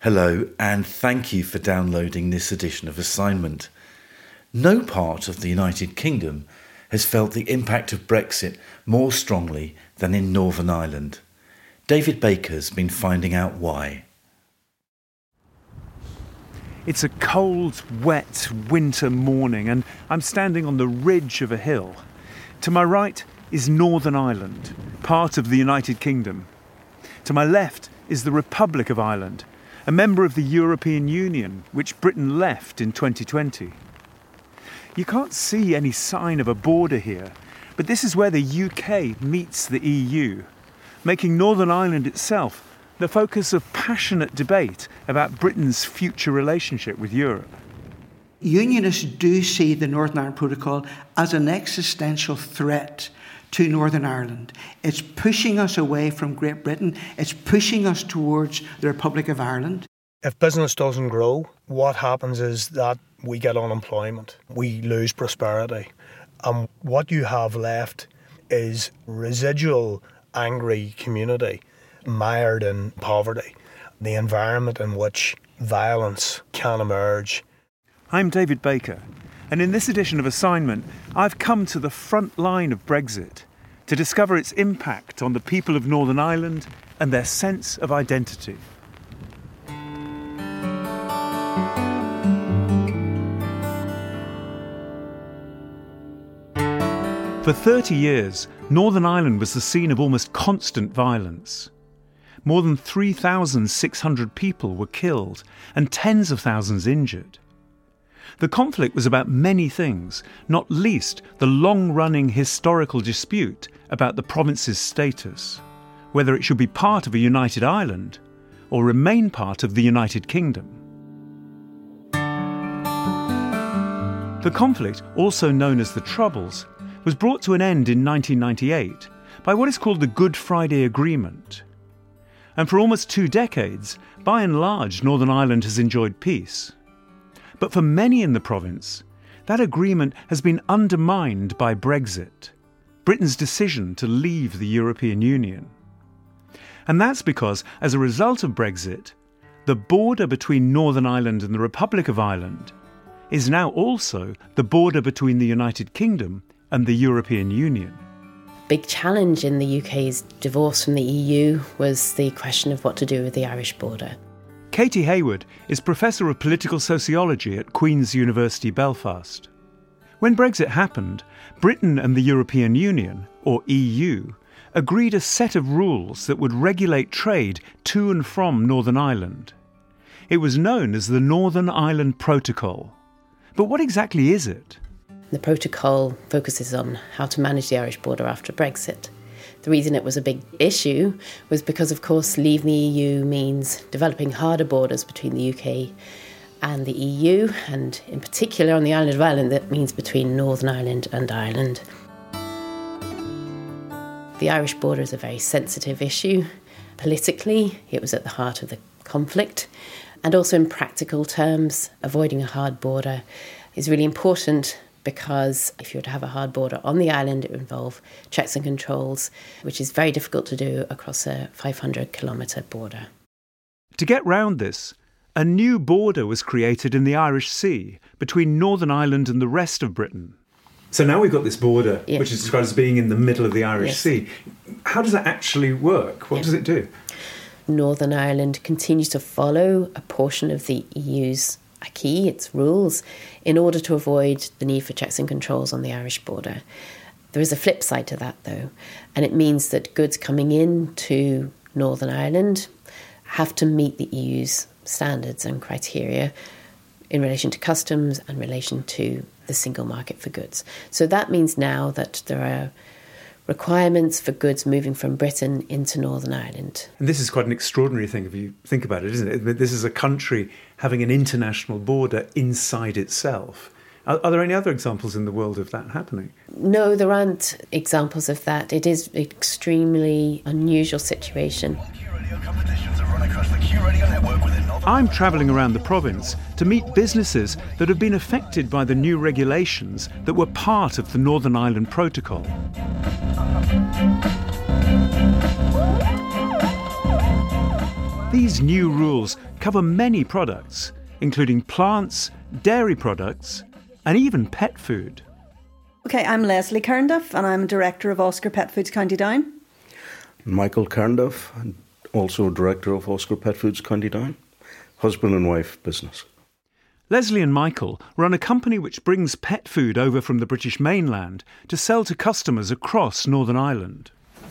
Hello, and thank you for downloading this edition of Assignment. No part of the United Kingdom has felt the impact of Brexit more strongly than in Northern Ireland. David Baker's been finding out why. It's a cold, wet winter morning and I'm standing on the ridge of a hill. To my right is Northern Ireland, part of the United Kingdom. To my left is the Republic of Ireland, a member of the European Union, which Britain left in 2020. You can't see any sign of a border here, but this is where the UK meets the EU, making Northern Ireland itself the focus of passionate debate about Britain's future relationship with Europe. Unionists do see the Northern Ireland Protocol as an existential threat to Northern Ireland. It's pushing us away from Great Britain. It's pushing us towards the Republic of Ireland. If business doesn't grow, what happens is that we get unemployment. We lose prosperity. And what you have left is residual angry community mired in poverty, the environment in which violence can emerge. I'm David Baker, and in this edition of Assignment, I've come to the front line of Brexit to discover its impact on the people of Northern Ireland and their sense of identity. For 30 years, Northern Ireland was the scene of almost constant violence. More than 3,600 people were killed and tens of thousands injured. The conflict was about many things, not least the long-running historical dispute about the province's status, whether it should be part of a united Ireland or remain part of the United Kingdom. The conflict, also known as the Troubles, was brought to an end in 1998 by what is called the Good Friday Agreement. And for almost 2 decades, by and large, Northern Ireland has enjoyed peace. But for many in the province, that agreement has been undermined by Brexit, Britain's decision to leave the European Union. And that's because, as a result of Brexit, the border between Northern Ireland and the Republic of Ireland is now also the border between the United Kingdom and the European Union. Big challenge in the UK's divorce from the EU was the question of what to do with the Irish border. Katie Hayward is Professor of Political Sociology at Queen's University Belfast. When Brexit happened, Britain and the European Union, or EU, agreed a set of rules that would regulate trade to and from Northern Ireland. It was known as the Northern Ireland Protocol. But what exactly is it? The protocol focuses on how to manage the Irish border after Brexit. The reason it was a big issue was because, of course, leaving the EU means developing harder borders between the UK and the EU, and in particular on the island of Ireland, that means between Northern Ireland and Ireland. The Irish border is a very sensitive issue. Politically, it was at the heart of the conflict, and also in practical terms, avoiding a hard border is really important, because if you were to have a hard border on the island, it would involve checks and controls, which is very difficult to do across a 500-kilometre border. To get round this, a new border was created in the Irish Sea between Northern Ireland and the rest of Britain. So now we've got this border, Yes. which is described as being in the middle of the Irish Yes. Sea. How does that actually work? What does it do? Northern Ireland continues to follow a portion of the EU's acquis, its rules, in order to avoid the need for checks and controls on the Irish border. There is a flip side to that, though, and it means that goods coming in to Northern Ireland have to meet the EU's standards and criteria in relation to customs and relation to the single market for goods. So that means now that there are requirements for goods moving from Britain into Northern Ireland. And this is quite an extraordinary thing if you think about it, isn't it? This is a country having an international border inside itself. Are there any other examples in the world of that happening? No, there aren't examples of that. It is an extremely unusual situation. I'm travelling around the province to meet businesses that have been affected by the new regulations that were part of the Northern Ireland Protocol. These new rules cover many products, including plants, dairy products, and even pet food. OK, I'm Leslie Cairnduff and I'm Director of Oscar Pet Foods County Down. Michael Cairnduff, also Director of Oscar Pet Foods County Down. Husband and wife business. Leslie and Michael run a company which brings pet food over from the British mainland to sell to customers across Northern Ireland.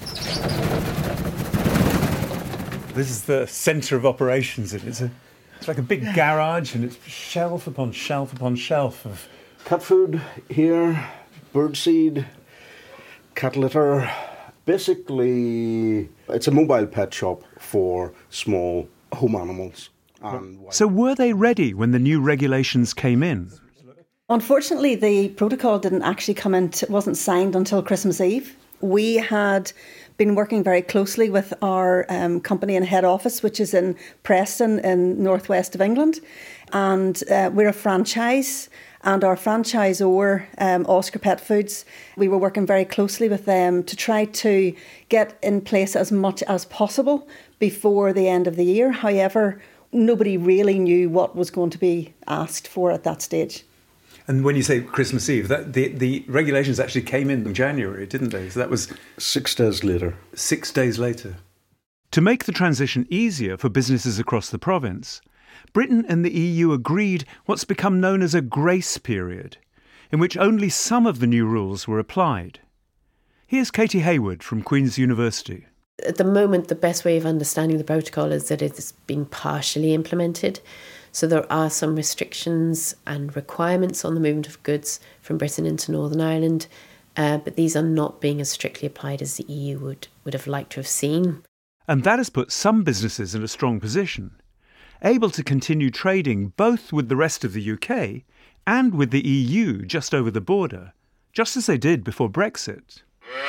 This is the centre of operations. It's like a big garage, and it's shelf upon shelf upon shelf of Cat food here, birdseed, cat litter. Basically, it's a mobile pet shop for small home animals. So were they ready when the new regulations came in? Unfortunately, the protocol didn't actually come in, wasn't signed until Christmas Eve. We had been working very closely with our company and head office, which is in Preston in northwest of England. And we're a franchise, and our franchisor, Oscar Pet Foods, we were working very closely with them to try to get in place as much as possible before the end of the year. However, nobody really knew what was going to be asked for at that stage. And when you say Christmas Eve, the regulations actually came in January, didn't they? So that was 6 days later. 6 days later. To make the transition easier for businesses across the province, Britain and the EU agreed what's become known as a grace period, in which only some of the new rules were applied. Here's Katie Hayward from Queen's University. At the moment, the best way of understanding the protocol is that it's being partially implemented. So there are some restrictions and requirements on the movement of goods from Britain into Northern Ireland, but these are not being as strictly applied as the EU would have liked to have seen. And that has put some businesses in a strong position, able to continue trading both with the rest of the UK and with the EU just over the border, just as they did before Brexit.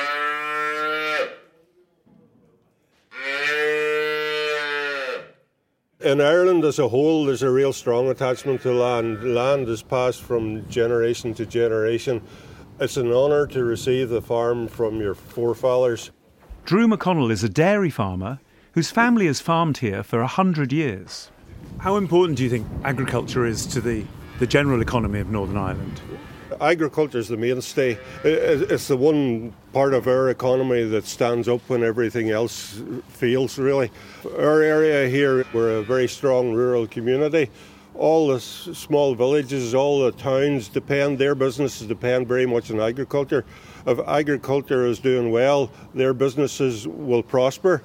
In Ireland as a whole, there's a real strong attachment to land. Land is passed from generation to generation. It's an honour to receive the farm from your forefathers. Drew McConnell is a dairy farmer whose family has farmed here for 100 years. How important do you think agriculture is to the general economy of Northern Ireland? Agriculture is the mainstay. It's the one part of our economy that stands up when everything else fails, really. Our area here, we're a very strong rural community. All the small villages, all the towns their businesses depend very much on agriculture. If agriculture is doing well, their businesses will prosper.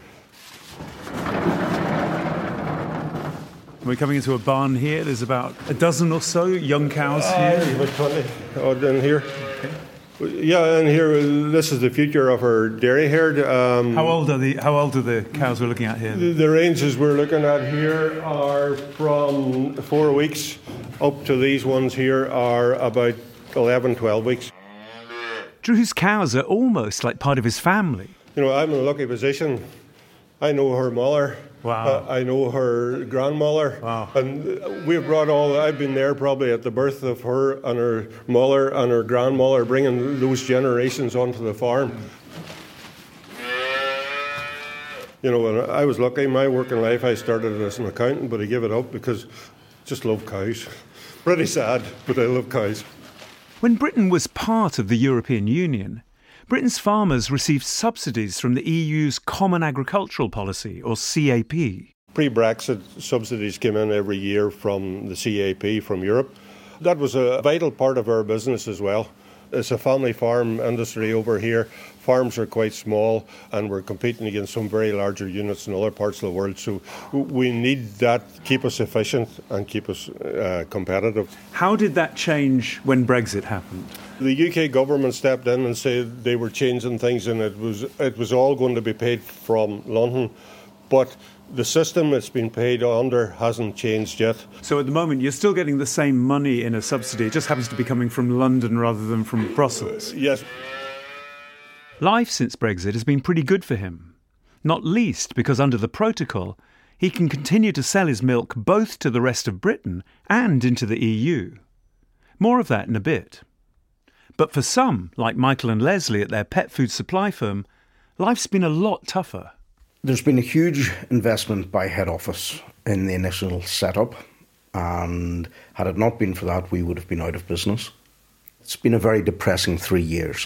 We're coming into a barn here. There's about a dozen or so young cows here. About 20 odd in here. Okay. Yeah, and here, this is the future of our dairy herd. How old are the cows we're looking at here? The ranges we're looking at here are from 4 weeks up to these ones here are about 11, 12 weeks. Drew's cows are almost like part of his family. You know, I'm in a lucky position. I know her mother. Wow. I know her grandmother. Wow. And we've brought I've been there probably at the birth of her and her mother and her grandmother, bringing those generations onto the farm. You know, when I was lucky, my working life, I started as an accountant, but I gave it up because I just love cows. Pretty sad, but I love cows. When Britain was part of the European Union, Britain's farmers received subsidies from the EU's Common Agricultural Policy, or CAP. Pre-Brexit, subsidies came in every year from the CAP, from Europe. That was a vital part of our business as well. It's a family farm industry over here. Farms are quite small, and we're competing against some very larger units in other parts of the world. So we need that to keep us efficient and keep us competitive. How did that change when Brexit happened? The UK government stepped in and said they were changing things, and it was all going to be paid from London. But the system it's been paid under hasn't changed yet. So at the moment, you're still getting the same money in a subsidy. It just happens to be coming from London rather than from Brussels. Yes. Life since Brexit has been pretty good for him. Not least because under the protocol, he can continue to sell his milk both to the rest of Britain and into the EU. More of that in a bit. But for some, like Michael and Leslie at their pet food supply firm, life's been a lot tougher. There's been a huge investment by head office in the initial setup, and had it not been for that, we would have been out of business. It's been a very depressing 3 years.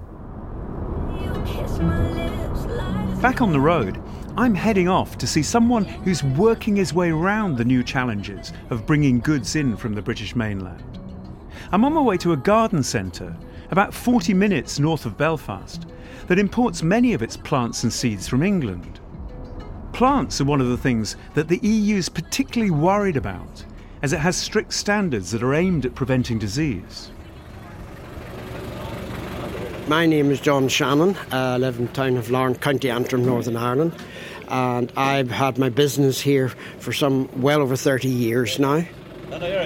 Back on the road, I'm heading off to see someone who's working his way round the new challenges of bringing goods in from the British mainland. I'm on my way to a garden centre about 40 minutes north of Belfast that imports many of its plants and seeds from England. Plants are one of the things that the EU's particularly worried about, as it has strict standards that are aimed at preventing disease. My name is John Shannon. I live in the town of Larne, County Antrim, Northern Ireland, and I've had my business here for well over 30 years now. No, you're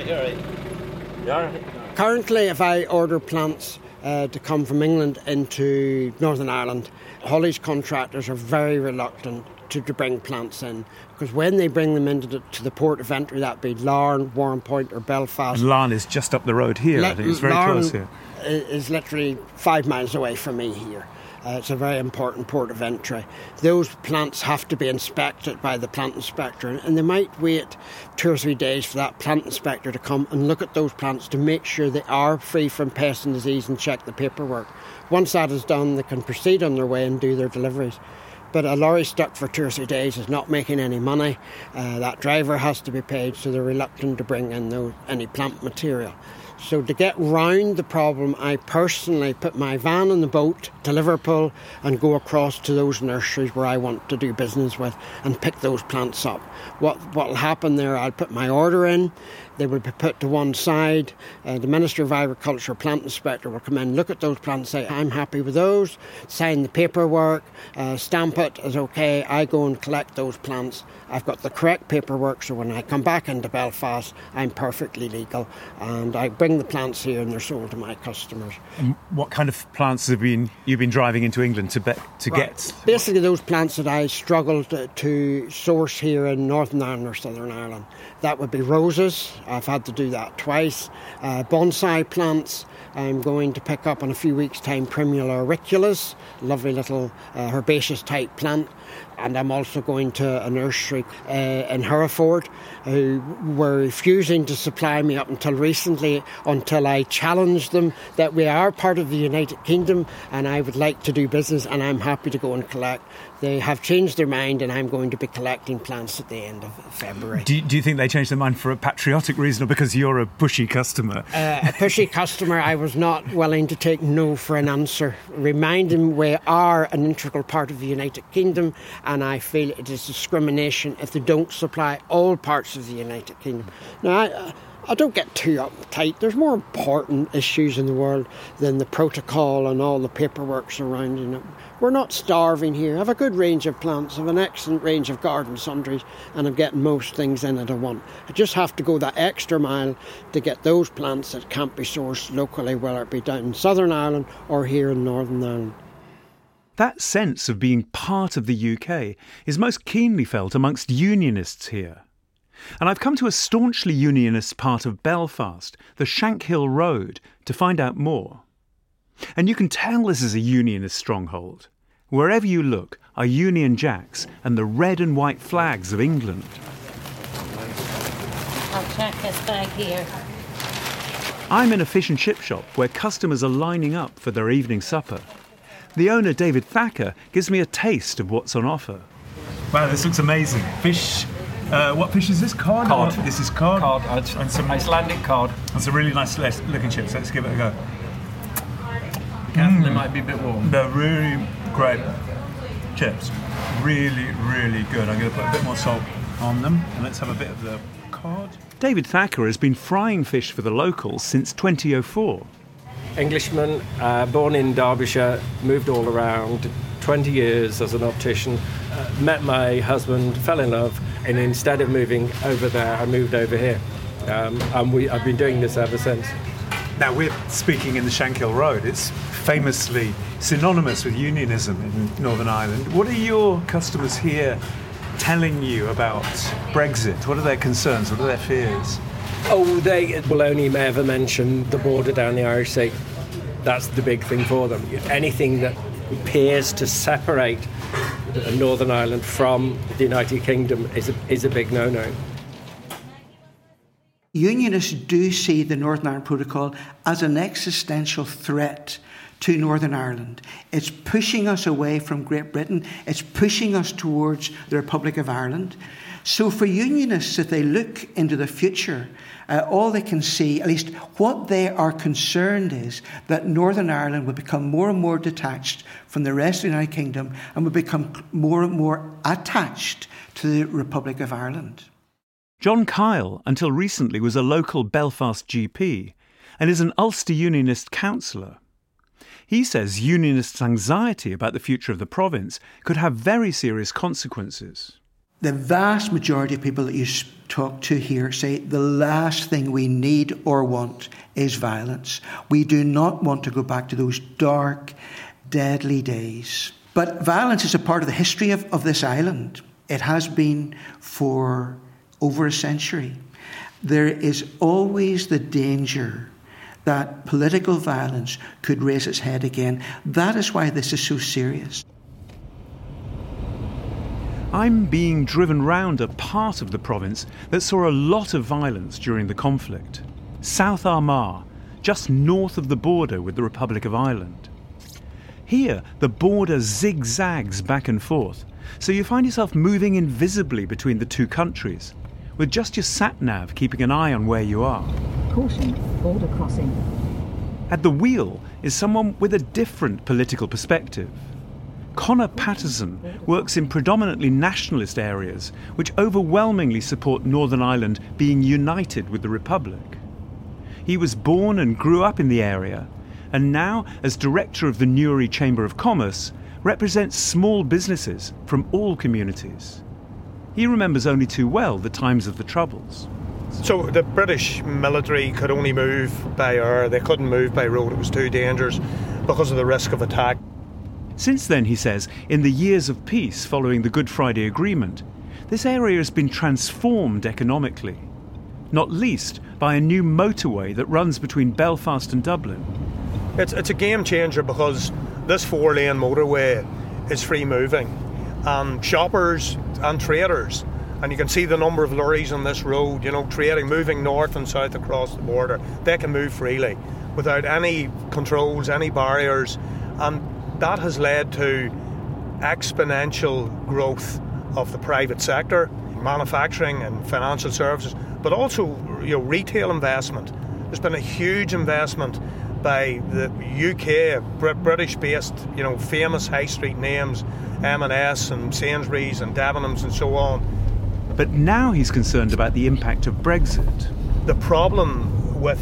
all right. Currently, if I order plants to come from England into Northern Ireland, Holly's contractors are very reluctant to bring plants in, because when they bring them into the port of entry, that be Larne, Warrenpoint or Belfast. And Larne is just up the road here, I think it's very close here. Is literally 5 miles away from me here. It's a very important port of entry. Those plants have to be inspected by the plant inspector, and they might wait 2 or 3 days for that plant inspector to come and look at those plants to make sure they are free from pest and disease and check the paperwork. Once that is done, they can proceed on their way and do their deliveries. But a lorry stuck for 2 or 3 days is not making any money. That driver has to be paid, so they're reluctant to bring in any plant material. So to get round the problem, I personally put my van on the boat to Liverpool and go across to those nurseries where I want to do business with and pick those plants up. What will happen there, I'll put my order in, they will be put to one side, the Minister of Agriculture plant inspector will come in, look at those plants, say I'm happy with those, sign the paperwork, stamp it as okay, I go and collect those plants. I've got the correct paperwork, so when I come back into Belfast, I'm perfectly legal, and I bring the plants here and they're sold to my customers. And what kind of plants have you've been driving into England to get? Basically those plants that I struggled to source here in Northern Ireland or Southern Ireland. That would be roses. I've had to do that twice. Bonsai plants. I'm going to pick up in a few weeks' time Primula auriculus, lovely little herbaceous type plant. And I'm also going to a nursery in Hereford who were refusing to supply me up until recently, until I challenged them that we are part of the United Kingdom and I would like to do business and I'm happy to go and collect. They have changed their mind and I'm going to be collecting plants at the end of February. Do you think they changed their mind for a patriotic reason or because you're a pushy customer? A pushy customer, I was not willing to take no for an answer. Remind them we are an integral part of the United Kingdom, and I feel it is discrimination if they don't supply all parts of the United Kingdom. Now, I don't get too uptight. There's more important issues in the world than the protocol and all the paperwork surrounding it. We're not starving here. I have a good range of plants. I have an excellent range of garden sundries, and I'm getting most things in at a want. I just have to go that extra mile to get those plants that can't be sourced locally, whether it be down in Southern Ireland or here in Northern Ireland. That sense of being part of the UK is most keenly felt amongst unionists here. And I've come to a staunchly unionist part of Belfast, the Shankhill Road, to find out more. And you can tell this is a unionist stronghold. Wherever you look are Union Jacks and the red and white flags of England. I'll check this bag here. I'm in a fish and chip shop where customers are lining up for their evening supper. The owner, David Thacker, gives me a taste of what's on offer. Wow, this looks amazing. Fish. What fish is this? Cod? Cod. This is cod. Cod. And some Icelandic cod. It's a really nice looking chip, so let's give it a go. Careful, they might be a bit warm. They're really great chips. Really, really good. I'm going to put a bit more salt on them, and let's have a bit of the cod. David Thacker has been frying fish for the locals since 2004. Englishman, born in Derbyshire, moved all around, 20 years as an optician, met my husband, fell in love, and instead of moving over there, I moved over here. And I've been doing this ever since. Now, we're speaking in the Shankhill Road. It's famously synonymous with unionism in Northern Ireland. What are your customers here telling you about Brexit? What are their concerns? What are their fears? Oh, they will only ever mention the border down the Irish Sea. That's the big thing for them. Anything that appears to separate Northern Ireland from the United Kingdom is a big no-no. Unionists do see the Northern Ireland Protocol as an existential threat to Northern Ireland. It's pushing us away from Great Britain. It's pushing us towards the Republic of Ireland. So for Unionists, if they look into the future, all they can see, at least what they are concerned is that Northern Ireland will become more and more detached from the rest of the United Kingdom and will become more and more attached to the Republic of Ireland. John Kyle, until recently, was a local Belfast GP and is an Ulster Unionist councillor. He says Unionists' anxiety about the future of the province could have very serious consequences. The vast majority of people that you talk to here say the last thing we need or want is violence. We do not want to go back to those dark, deadly days. But violence is a part of the history of this island. It has been for over a century. There is always the danger that political violence could raise its head again. That is why this is so serious. I'm being driven round a part of the province that saw a lot of violence during the conflict. South Armagh, just north of the border with the Republic of Ireland. Here, the border zigzags back and forth, so you find yourself moving invisibly between the two countries, with just your sat-nav keeping an eye on where you are. Caution, border crossing. At the wheel is someone with a different political perspective. Conor Patterson works in predominantly nationalist areas which overwhelmingly support Northern Ireland being united with the Republic. He was born and grew up in the area, and now, as director of the Newry Chamber of Commerce, represents small businesses from all communities. He remembers only too well the times of the Troubles. So the British military could only move by air. They couldn't move by road. It was too dangerous because of the risk of attack. Since then, he says, in the years of peace following the Good Friday Agreement, this area has been transformed economically, not least by a new motorway that runs between Belfast and Dublin. It's a game changer because this 4-lane motorway is free moving, and shoppers and traders, and you can see the number of lorries on this road, trading, moving north and south across the border. They can move freely without any controls, any barriers, and that has led to exponential growth of the private sector, manufacturing and financial services, but also retail investment. There's been a huge investment by the UK, British-based, famous high street names, M&S and Sainsbury's and Debenhams and so on. But now he's concerned about the impact of Brexit. The problem with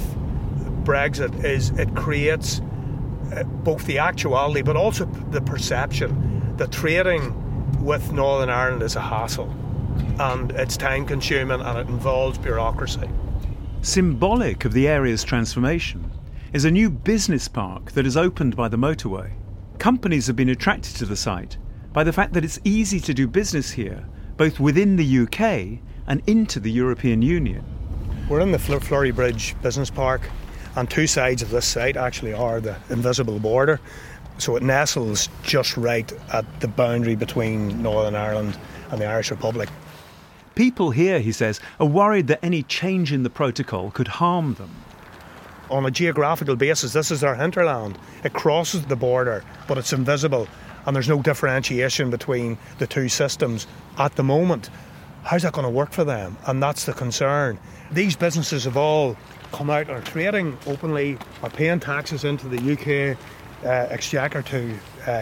Brexit is it creates both the actuality but also the perception that trading with Northern Ireland is a hassle, and it's time consuming and it involves bureaucracy. Symbolic of the area's transformation is a new business park that is opened by the motorway. Companies have been attracted to the site by the fact that it's easy to do business here, both within the UK and into the European Union. We're in the Flurry Bridge Business Park, and two sides of this site actually are the invisible border. So it nestles just right at the boundary between Northern Ireland and the Irish Republic. People here, he says, are worried that any change in the protocol could harm them. On a geographical basis, this is our hinterland. It crosses the border, but it's invisible, and there's no differentiation between the two systems at the moment. How's that going to work for them? And that's the concern. These businesses have all come out, are trading openly, are paying taxes into the UK exchequer to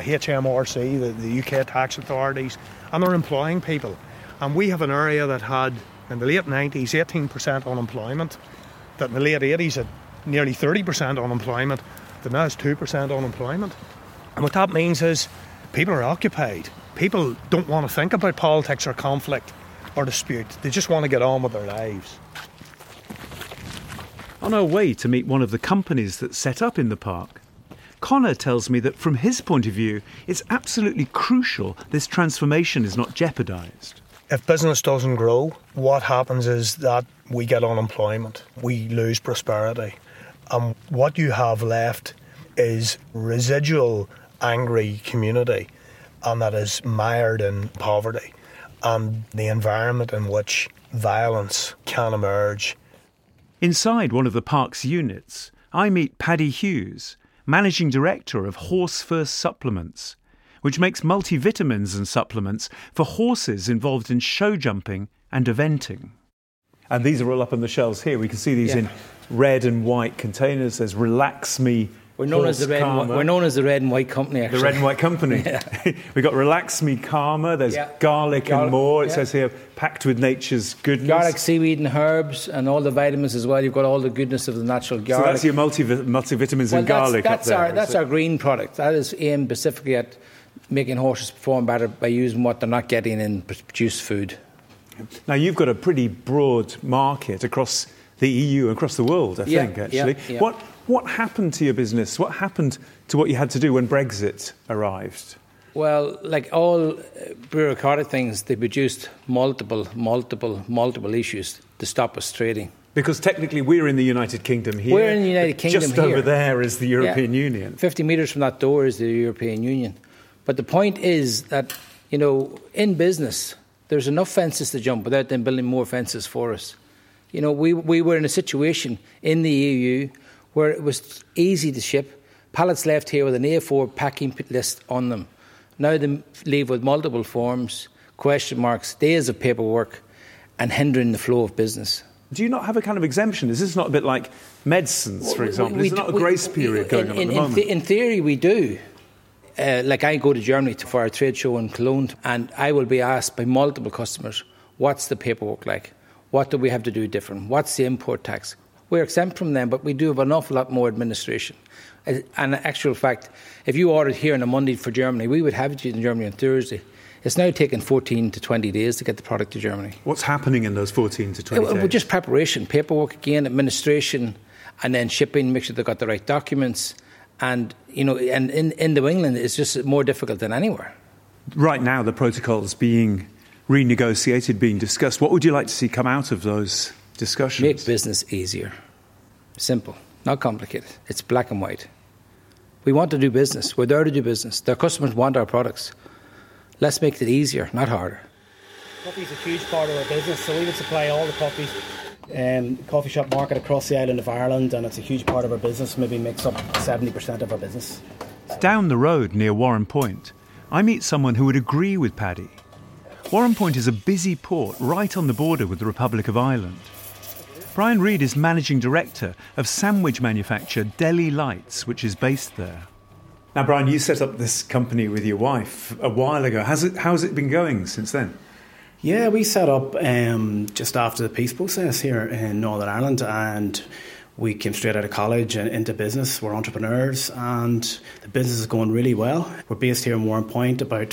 HMRC, the UK tax authorities, and they're employing people. And we have an area that had, in the late 90s, 18% unemployment, that in the late 80s had nearly 30% unemployment, that now is 2% unemployment. And what that means is people are occupied. People don't want to think about politics or conflict or dispute. They just want to get on with their lives. On our way to meet one of the companies that set up in the park, Conor tells me that from his point of view, it's absolutely crucial this transformation is not jeopardised. If business doesn't grow, what happens is that we get unemployment, we lose prosperity. And what you have left is residual angry community and that is mired in poverty and the environment in which violence can emerge. Inside one of the park's units, I meet Paddy Hughes, Managing Director of Horse First Supplements, which makes multivitamins and supplements for horses involved in show jumping and eventing. And these are all up on the shelves here. We can see these in red and white containers. There's Relax Me. We're known as the red and white company, actually. The red and white company. We've got Relax Me Karma. There's garlic and more. It says here, packed with nature's goodness. Garlic, seaweed and herbs and all the vitamins as well. You've got all the goodness of the natural garlic. So that's your multivitamins and garlic up there. That's our green product. That is aimed specifically at making horses perform better by using what they're not getting in produced food. Now, you've got a pretty broad market across the EU, across the world, I think, actually. Yeah. What happened to your business? What happened to what you had to do when Brexit arrived? Well, like all bureaucratic things, they produced multiple issues to stop us trading. Because technically we're in the United Kingdom here. We're in the United Kingdom just here. Over there is the European Union. 50 metres from that door is the European Union. But the point is that, in business, there's enough fences to jump without them building more fences for us. We were in a situation in the EU where it was easy to ship. Pallets left here with an A4 packing list on them. Now they leave with multiple forms, question marks, days of paperwork, and hindering the flow of business. Do you not have a kind of exemption? Is this not a bit like medicines, for example? Is there not a grace period going on at the moment? In theory, we do. Like I go to Germany for our trade show in Cologne, and I will be asked by multiple customers, what's the paperwork like? What do we have to do different? What's the import tax? We're exempt from them, but we do have an awful lot more administration. And in actual fact, if you ordered here on a Monday for Germany, we would have it in Germany on Thursday. It's now taking 14 to 20 days to get the product to Germany. What's happening in those 14 to 20 days? Well, just preparation, paperwork again, administration, and then shipping, make sure they've got the right documents. And, and in New England, it's just more difficult than anywhere. Right now, the protocol's being renegotiated, being discussed. What would you like to see come out of those discussions? Make business easier. Simple, not complicated. It's black and white. We want to do business. We're there to do business. Their customers want our products. Let's make it easier, not harder. Coffee is a huge part of our business, so we would supply all the coffees coffee shop market across the island of Ireland, and it's a huge part of our business, maybe makes up 70% of our business. Down the road near Warren Point, I meet someone who would agree with Paddy. Warren Point is a busy port right on the border with the Republic of Ireland. Brian Reid is managing director of sandwich manufacturer Deli Lights, which is based there. Now, Brian, you set up this company with your wife a while ago. How's it been going since then? Yeah, we set up just after the peace process here in Northern Ireland, and we came straight out of college and into business. We're entrepreneurs, and the business is going really well. We're based here in Warren Point, about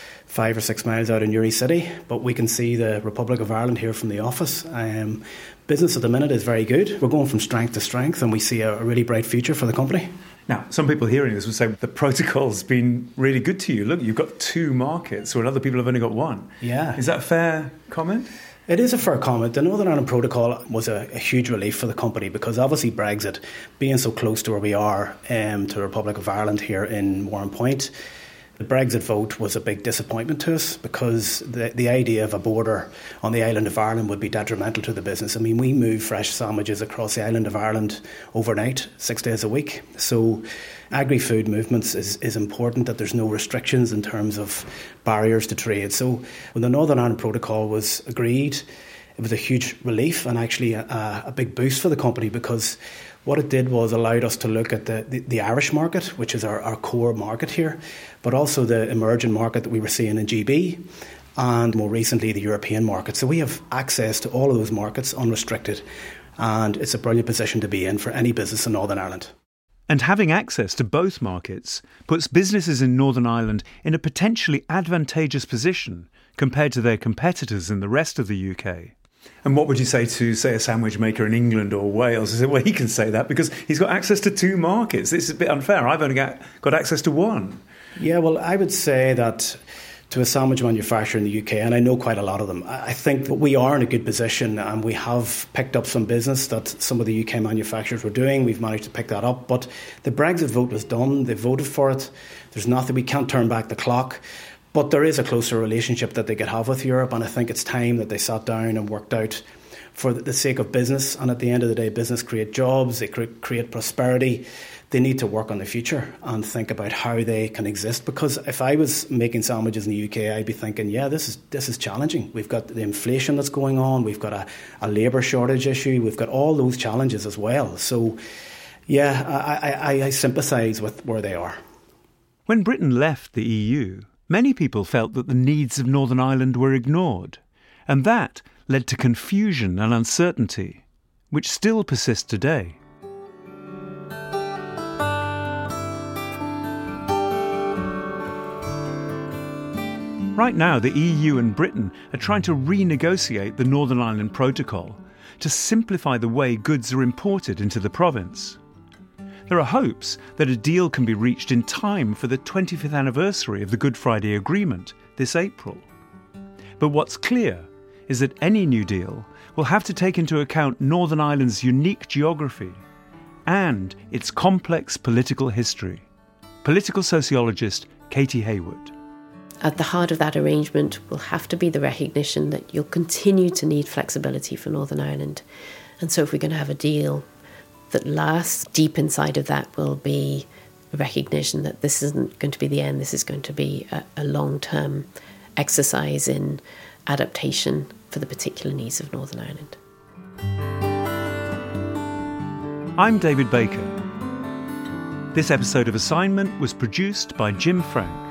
5 or 6 miles out in Uri City, but we can see the Republic of Ireland here from the office. Business at the minute is very good. We're going from strength to strength, and we see a really bright future for the company. Now, some people hearing this would say the protocol's been really good to you. Look, you've got 2 markets, when other people have only got 1. Yeah. Is that a fair comment? It is a fair comment. The Northern Ireland Protocol was a huge relief for the company because obviously Brexit, being so close to where we are, to the Republic of Ireland here in Warren Point, the Brexit vote was a big disappointment to us because the idea of a border on the island of Ireland would be detrimental to the business. I mean, we move fresh sandwiches across the island of Ireland overnight, 6 days a week. So agri-food movements is important, that there's no restrictions in terms of barriers to trade. So when the Northern Ireland Protocol was agreed, it was a huge relief and actually a big boost for the company because what it did was allowed us to look at the Irish market, which is our core market here, but also the emerging market that we were seeing in GB and more recently the European market. So we have access to all of those markets unrestricted, and it's a brilliant position to be in for any business in Northern Ireland. And having access to both markets puts businesses in Northern Ireland in a potentially advantageous position compared to their competitors in the rest of the UK. And what would you say to, say, a sandwich maker in England or Wales? I said, well, he can say that because he's got access to 2 markets. This is a bit unfair. I've only got access to 1. Yeah, well, I would say that to a sandwich manufacturer in the UK, and I know quite a lot of them, I think that we are in a good position and we have picked up some business that some of the UK manufacturers were doing. We've managed to pick that up. But the Brexit vote was done. They voted for it. There's nothing. We can't turn back the clock. But there is a closer relationship that they could have with Europe, and I think it's time that they sat down and worked out, for the sake of business, and at the end of the day, business create jobs, they create prosperity. They need to work on the future and think about how they can exist. Because if I was making sandwiches in the UK, I'd be thinking, yeah, this is challenging. We've got the inflation that's going on. We've got a labour shortage issue. We've got all those challenges as well. So, yeah, I sympathise with where they are. When Britain left the EU, many people felt that the needs of Northern Ireland were ignored, and that led to confusion and uncertainty, which still persist today. Right now, the EU and Britain are trying to renegotiate the Northern Ireland Protocol to simplify the way goods are imported into the province. There are hopes that a deal can be reached in time for the 25th anniversary of the Good Friday Agreement this April. But what's clear is that any new deal will have to take into account Northern Ireland's unique geography and its complex political history. Political sociologist Katie Haywood. At the heart of that arrangement will have to be the recognition that you'll continue to need flexibility for Northern Ireland. And so if we're going to have a deal that lasts, deep inside of that will be a recognition that this isn't going to be the end, this is going to be a long-term exercise in adaptation for the particular needs of Northern Ireland. I'm David Baker. This episode of Assignment was produced by Jim Frank.